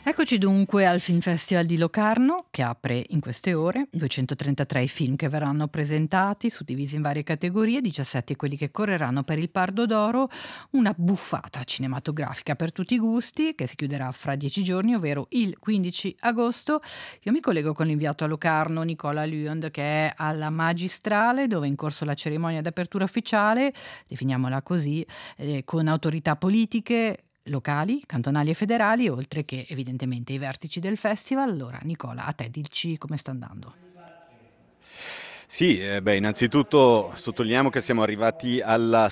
Eccoci dunque al Film Festival di Locarno, che apre in queste ore. 233 i film che verranno presentati, suddivisi in varie categorie, 17 quelli che correranno per il Pardo d'Oro, una buffata cinematografica per tutti i gusti, che si chiuderà fra 10 giorni, ovvero il 15 agosto. Io mi collego con l'inviato a Locarno, Nicola Luond, che è alla Magistrale, dove è in corso la cerimonia d'apertura ufficiale, definiamola così, con autorità politiche, locali, cantonali e federali, oltre che evidentemente i vertici del festival. Allora, Nicola, a te dici come sta andando. Sì, innanzitutto sottolineiamo che siamo arrivati alla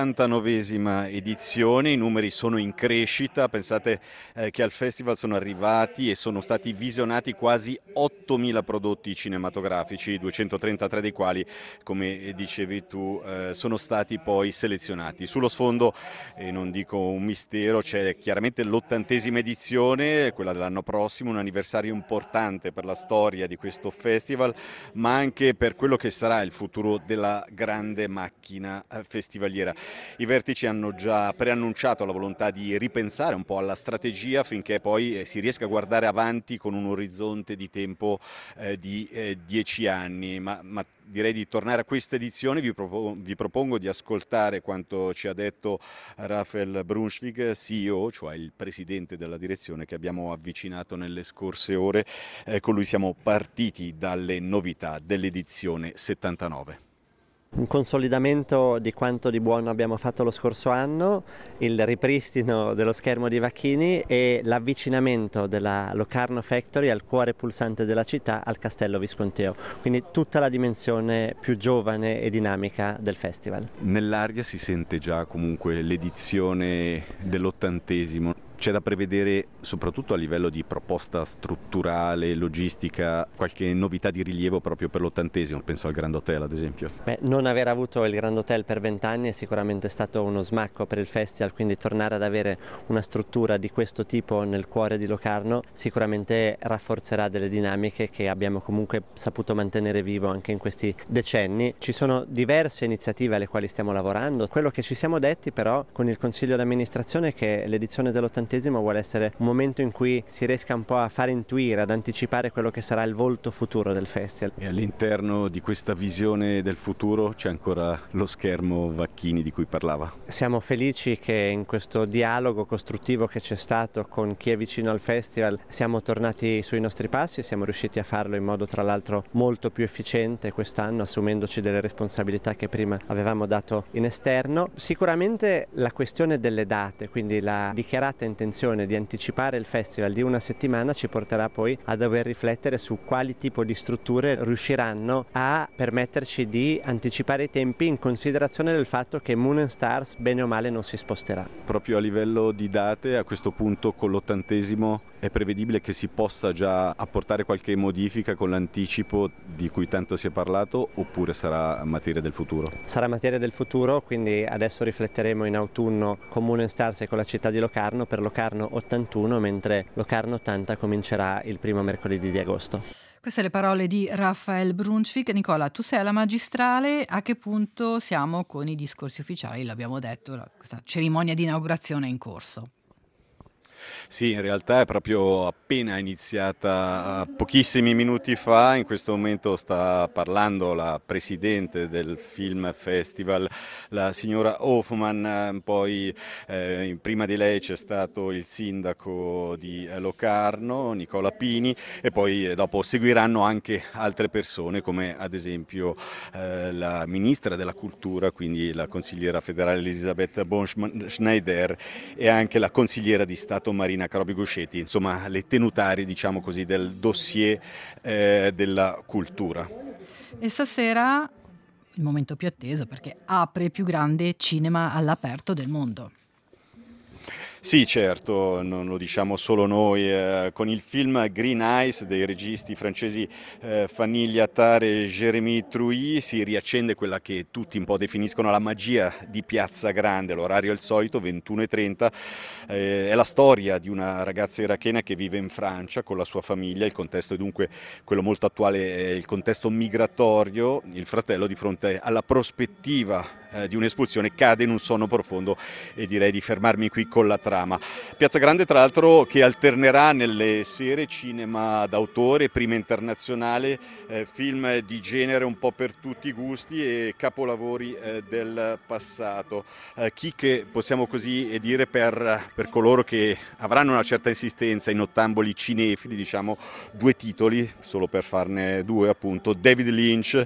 79esima edizione, i numeri sono in crescita, pensate che al festival sono arrivati e sono stati visionati quasi 8.000 prodotti cinematografici, 233 dei quali, come dicevi tu, sono stati poi selezionati. Sullo sfondo, e non dico un mistero, c'è chiaramente l'80esima edizione, quella dell'anno prossimo, un anniversario importante per la storia di questo festival, ma anche per quello che sarà il futuro della grande macchina festivaliera. I vertici hanno già preannunciato la volontà di ripensare un po' alla strategia affinché poi si riesca a guardare avanti con un orizzonte di tempo di 10 anni, ma direi di tornare a questa edizione. Vi propongo di ascoltare quanto ci ha detto Raphael Brunswick, CEO, cioè il presidente della direzione, che abbiamo avvicinato nelle scorse ore. Con lui siamo partiti dalle novità dell'edizione 79. Un consolidamento di quanto di buono abbiamo fatto lo scorso anno, il ripristino dello schermo di Vacchini e l'avvicinamento della Locarno Factory al cuore pulsante della città, al Castello Visconteo. Quindi tutta la dimensione più giovane e dinamica del festival. Nell'aria si sente già comunque l'edizione dell'80esimo. C'è da prevedere, soprattutto a livello di proposta strutturale, logistica, qualche novità di rilievo proprio per l'80esimo, penso al Grand Hotel ad esempio. Non aver avuto il Grand Hotel per 20 anni è sicuramente stato uno smacco per il festival, quindi tornare ad avere una struttura di questo tipo nel cuore di Locarno sicuramente rafforzerà delle dinamiche che abbiamo comunque saputo mantenere vivo anche in questi decenni. Ci sono diverse iniziative alle quali stiamo lavorando. Quello che ci siamo detti però con il Consiglio d'amministrazione è che l'edizione dell'80esimo vuole essere un momento in cui si riesca un po' a far intuire, ad anticipare quello che sarà il volto futuro del festival. E all'interno di questa visione del futuro c'è ancora lo schermo Vacchini di cui parlava. Siamo felici che in questo dialogo costruttivo che c'è stato con chi è vicino al festival siamo tornati sui nostri passi e siamo riusciti a farlo in modo tra l'altro molto più efficiente quest'anno, assumendoci delle responsabilità che prima avevamo dato in esterno. Sicuramente la questione delle date, quindi la dichiarata intenzione di anticipare il festival di una settimana, ci porterà poi a dover riflettere su quali tipo di strutture riusciranno a permetterci di anticipare i tempi in considerazione del fatto che Moon and Stars bene o male non si sposterà. Proprio a livello di date, a questo punto con l'80esimo è prevedibile che si possa già apportare qualche modifica con l'anticipo di cui tanto si è parlato, oppure sarà materia del futuro? Sarà materia del futuro, quindi adesso rifletteremo in autunno con Moon and Stars e con la città di Locarno per Locarno 81, mentre Locarno 80 comincerà il primo mercoledì di agosto. Queste le parole di Raphael Brunswick. Nicola, tu sei alla Magistrale, a che punto siamo con i discorsi ufficiali? L'abbiamo detto, questa cerimonia di inaugurazione è in corso. Sì, in realtà è proprio appena iniziata pochissimi minuti fa. In questo momento sta parlando la presidente del Film Festival, la signora Hoffman. Poi prima di lei c'è stato il sindaco di Locarno, Nicola Pini, e poi dopo seguiranno anche altre persone come ad esempio la ministra della cultura, quindi la consigliera federale Elisabeth Bonsch-Schneider, e anche la consigliera di Stato Marina Carobi-Guscetti, insomma le tenutarie, diciamo così, del dossier della cultura. E stasera il momento più atteso, perché apre il più grande cinema all'aperto del mondo. Sì, certo, non lo diciamo solo noi, con il film Green Eyes dei registi francesi Fanny Attard e Jérémy Trouy si riaccende quella che tutti un po' definiscono la magia di Piazza Grande. L'orario è il solito, 21:30, è la storia di una ragazza irachena che vive in Francia con la sua famiglia. Il contesto è dunque quello molto attuale, il contesto migratorio. Il fratello, di fronte alla prospettiva di un'espulsione cade in un sonno profondo e direi di fermarmi qui con la trama. Piazza Grande tra l'altro che alternerà nelle sere cinema d'autore, prima internazionale, film di genere un po' per tutti i gusti e capolavori del passato. Chicche, possiamo così dire, per coloro che avranno una certa insistenza in ottamboli cinefili, diciamo 2 titoli, solo per farne 2 appunto. David Lynch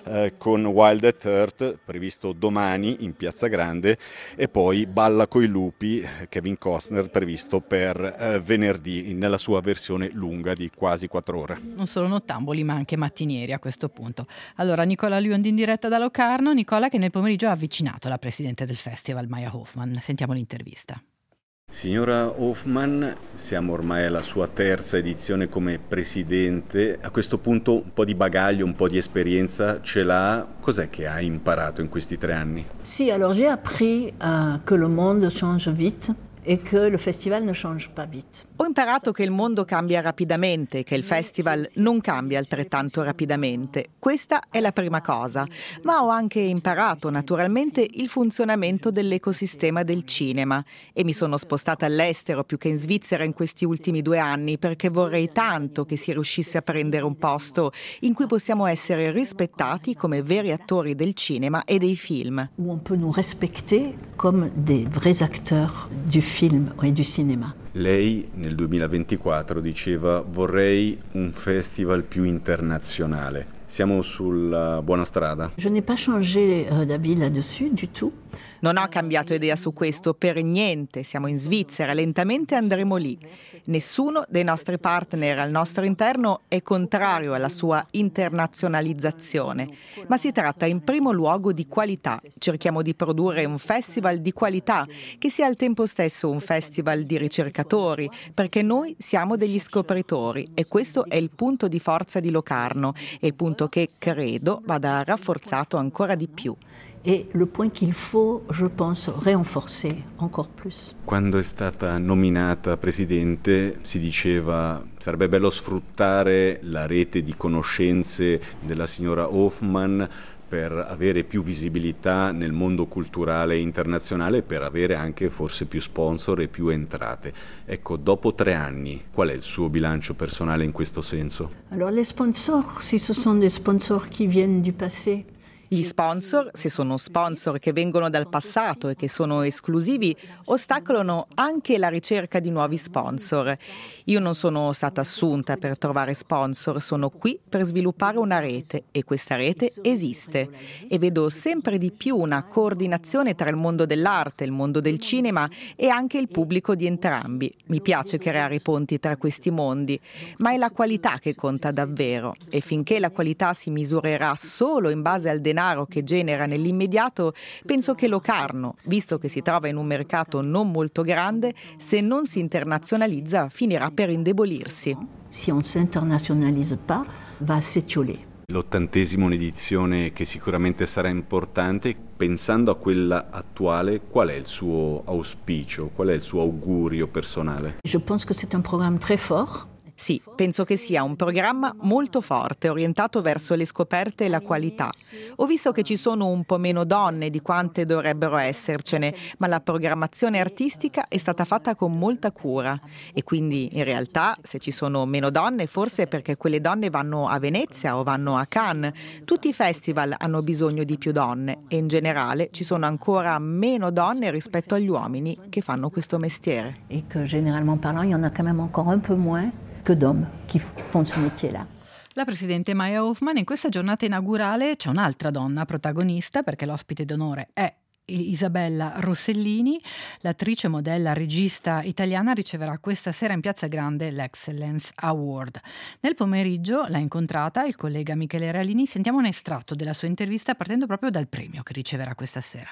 con Wild at Heart, previsto domani in Piazza Grande, e poi Balla coi lupi, Kevin Costner, previsto per venerdì nella sua versione lunga di quasi 4 ore. Non solo nottamboli ma anche mattinieri a questo punto. Allora Nicola Lund in diretta da Locarno. Nicola, che nel pomeriggio ha avvicinato la presidente del festival Maya Hoffman. Sentiamo l'intervista. Signora Hoffman, siamo ormai alla sua terza edizione come presidente. A questo punto un po' di bagaglio, un po' di esperienza ce l'ha. Cos'è che ha imparato in questi 3 anni? Sì, alors j'ai appris que le monde change vite et que le festival ne change pas vite. Ho imparato che il mondo cambia rapidamente, che il festival non cambia altrettanto rapidamente. Questa è la prima cosa, ma ho anche imparato naturalmente il funzionamento dell'ecosistema del cinema e mi sono spostata all'estero più che in Svizzera in questi ultimi 2 anni perché vorrei tanto che si riuscisse a prendere un posto in cui possiamo essere rispettati come veri attori del cinema e dei film. Où on peut nous respecter comme des vrais acteurs du film et du cinéma. Lei nel 2024 diceva: vorrei un festival più internazionale. Siamo sulla buona strada? Je n'ai pas changé d'avis là-dessus du tout. Non ho cambiato idea su questo per niente, siamo in Svizzera, lentamente andremo lì. Nessuno dei nostri partner al nostro interno è contrario alla sua internazionalizzazione, ma si tratta in primo luogo di qualità. Cerchiamo di produrre un festival di qualità, che sia al tempo stesso un festival di ricercatori, perché noi siamo degli scopritori e questo è il punto di forza di Locarno e il punto che credo vada rafforzato ancora di più. Et le point qu'il faut, je pense, renforcer encore plus. Quando è stata nominata presidente si diceva sarebbe bello sfruttare la rete di conoscenze della signora Hoffman per avere più visibilità nel mondo culturale internazionale, per avere anche forse più sponsor e più entrate. Ecco, dopo 3 anni, qual è il suo bilancio personale in questo senso? Alors les sponsors, si ce sont des sponsors qui viennent du passé. Gli sponsor, se sono sponsor che vengono dal passato e che sono esclusivi, ostacolano anche la ricerca di nuovi sponsor. Io non sono stata assunta per trovare sponsor, sono qui per sviluppare una rete e questa rete esiste. E vedo sempre di più una coordinazione tra il mondo dell'arte, il mondo del cinema e anche il pubblico di entrambi. Mi piace creare i ponti tra questi mondi, ma è la qualità che conta davvero e finché la qualità si misurerà solo in base al denaro che genera nell'immediato, penso che Locarno, visto che si trova in un mercato non molto grande, se non si internazionalizza finirà per indebolirsi. Si on ne s'internationalise pas, va s'étioler. L'80ª edizione, che sicuramente sarà importante, pensando a quella attuale, qual è il suo auspicio, qual è il suo augurio personale? Je pense que c'est un programme très fort. Sì, penso che sia un programma molto forte, orientato verso le scoperte e la qualità. Ho visto che ci sono un po' meno donne di quante dovrebbero essercene, ma la programmazione artistica è stata fatta con molta cura. E quindi, in realtà, se ci sono meno donne, forse è perché quelle donne vanno a Venezia o vanno a Cannes. Tutti i festival hanno bisogno di più donne e, in generale, ci sono ancora meno donne rispetto agli uomini che fanno questo mestiere. Et que, généralement parlant, il y en a quand même encore un peu moins que d'hommes qui font ce métier-là. La presidente Maya Hoffman. In questa giornata inaugurale c'è un'altra donna protagonista, perché l'ospite d'onore è Isabella Rossellini, l'attrice, modella, regista italiana, riceverà questa sera in Piazza Grande l'Excellence Award. Nel pomeriggio l'ha incontrata il collega Michele Realini. Sentiamo un estratto della sua intervista partendo proprio dal premio che riceverà questa sera.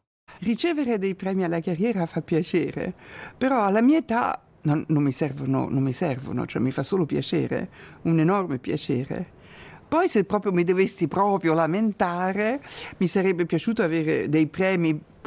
Ricevere dei premi alla carriera fa piacere, però alla mia età non mi servono, cioè mi fa solo piacere, un enorme piacere. Poi se proprio mi dovessi proprio lamentare, mi sarebbe piaciuto avere dei premi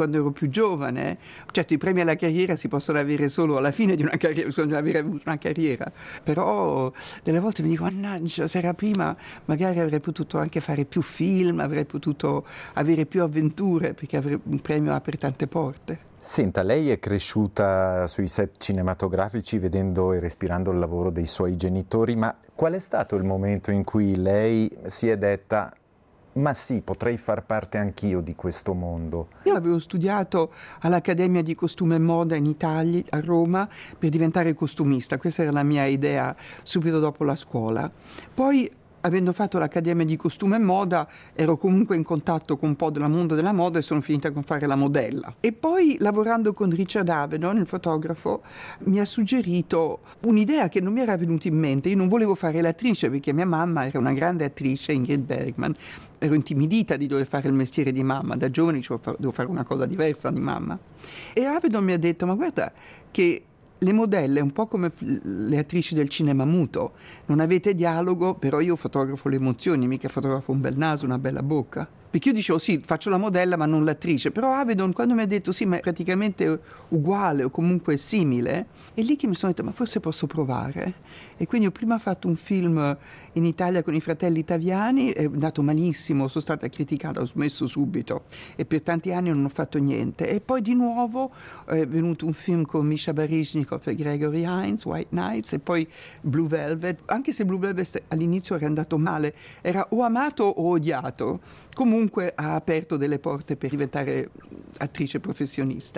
quando ero più giovane. Certo, i premi alla carriera si possono avere solo alla fine di una carriera, bisogna avere avuto una carriera, però delle volte mi dico, mannaggia, se era prima magari avrei potuto anche fare più film, avrei potuto avere più avventure, perché un premio apre tante porte. Senta, lei è cresciuta sui set cinematografici vedendo e respirando il lavoro dei suoi genitori, ma qual è stato il momento in cui lei si è detta: ma sì, potrei far parte anch'io di questo mondo? Io avevo studiato all'Accademia di Costume e Moda in Italia, a Roma, per diventare costumista. Questa era la mia idea subito dopo la scuola. Poi, avendo fatto l'Accademia di Costume e Moda, ero comunque in contatto con un po' del mondo della moda e sono finita con fare la modella. E poi, lavorando con Richard Avedon, il fotografo, mi ha suggerito un'idea che non mi era venuta in mente. Io non volevo fare l'attrice perché mia mamma era una grande attrice, Ingrid Bergman. Ero intimidita di dover fare il mestiere di mamma. Da giovane dicevo, devo fare una cosa diversa di mamma. E Avedon mi ha detto, ma guarda che le modelle, un po' come le attrici del cinema muto, non avete dialogo, però io fotografo le emozioni, mica fotografo un bel naso, una bella bocca. Perché io dicevo, sì, faccio la modella ma non l'attrice, però Avedon quando mi ha detto sì, ma è praticamente uguale o comunque simile, è lì che mi sono detto, ma forse posso provare. E quindi ho prima fatto un film in Italia con i fratelli italiani, è andato malissimo, sono stata criticata, ho smesso subito e per tanti anni non ho fatto niente. E poi di nuovo è venuto un film con Misha Baryshnikov e Gregory Hines, White Nights, e poi Blue Velvet, anche se Blue Velvet all'inizio era andato male, era o amato o odiato, comunque ha aperto delle porte per diventare attrice professionista.